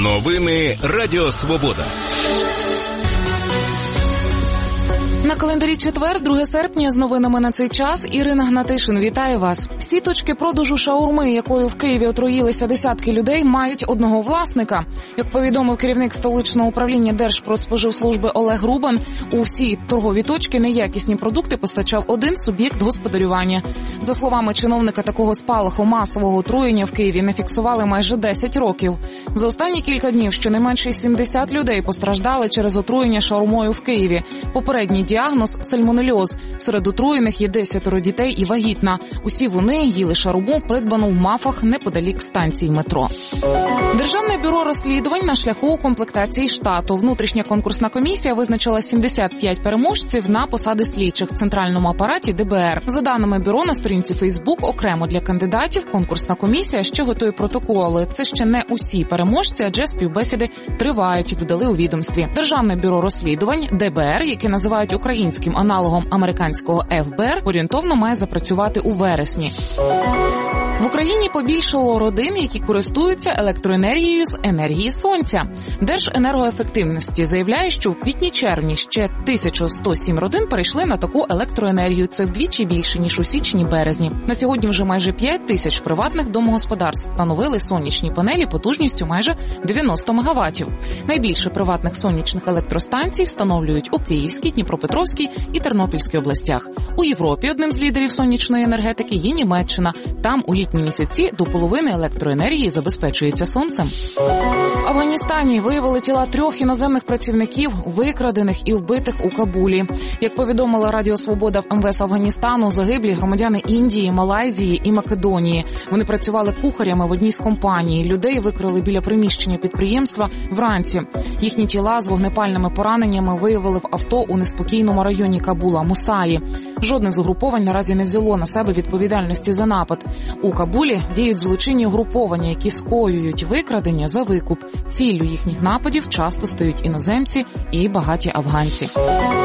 Новини Радіо Свобода. На календарі четвер, 2 серпня, з новинами на цей час Ірина Гнатишин. Вітаю вас. Всі точки продажу шаурми, якою в Києві отруїлися десятки людей, мають одного власника. Як повідомив керівник столичного управління Держпродспоживслужби Олег Рубан, у всі торгові точки неякісні продукти постачав один суб'єкт господарювання. За словами чиновника, такого спалаху масового отруєння в Києві не фіксували майже 10 років. За останні кілька днів щонайменше 70 людей постраждали через отруєння шаурмою в Києві. Попередній діагноз – сальмонельоз. Серед отруєних є 10 дітей і вагітна. Усі вони їли шаурму, придбану в Мафах неподалік станції метро. Державне бюро розслідувань на шляху укомплектації штату. Внутрішня конкурсна комісія визначила 75 переможців на посади слідчих в центральному апараті ДБР. За даними бюро, на сторінці Фейсбук окремо для кандидатів конкурсна комісія ще готує протоколи. Це ще не усі переможці, адже співбесіди тривають, додали у відомстві. Державне бюро розслідувань ДБР, яке називають українським аналогом американського ФБР, орієнтовно має запрацювати у вересні. В Україні побільшало родин, які користуються електроенергією з енергії сонця. Держенергоефективності заявляє, що в квітні-червні ще 1107 родин перейшли на таку електроенергію. Це вдвічі більше, ніж у січні-березні. На сьогодні вже майже 5 тисяч приватних домогосподарств встановили сонячні панелі потужністю майже 90 МВт. Найбільше приватних сонячних електростанцій встановлюють у Київській, Дніпропетровській і Тернопільській областях. У Європі одним з лідерів сонячної енергетики є Німеччина. Там у літні місяці до половини електроенергії забезпечується сонцем. В Афганістані виявили тіла 3 іноземних працівників, викрадених і вбитих у Кабулі. Як повідомила Радіо Свобода в МВС Афганістану, загиблі громадяни Індії, Малайзії і Македонії. Вони працювали кухарями в одній з компаній. Людей викрили біля приміщення підприємства вранці. Їхні тіла з вогнепальними пораненнями виявили в авто у неспокійному районі Кабула – Мусаї. Жодне з угруповань наразі не взяло на себе відповідальності за напад. У Кабулі діють злочинні угруповання, які скоюють викрадення за викуп. Ціллю їхніх нападів часто стають іноземці і багаті афганці.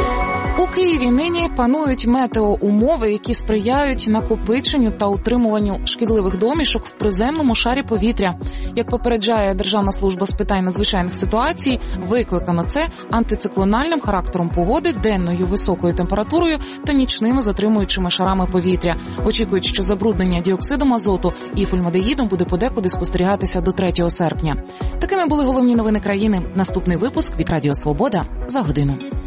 У Києві нині панують метеоумови, які сприяють накопиченню та утримуванню шкідливих домішок в приземному шарі повітря. Як попереджає Державна служба з питань надзвичайних ситуацій, викликано це антициклональним характером погоди, денною високою температурою та нічними затримуючими шарами повітря. Очікують, що забруднення діоксидом азоту і фольмадегідом буде подекуди спостерігатися до 3 серпня. Такими були головні новини країни. Наступний випуск від Радіо Свобода за годину.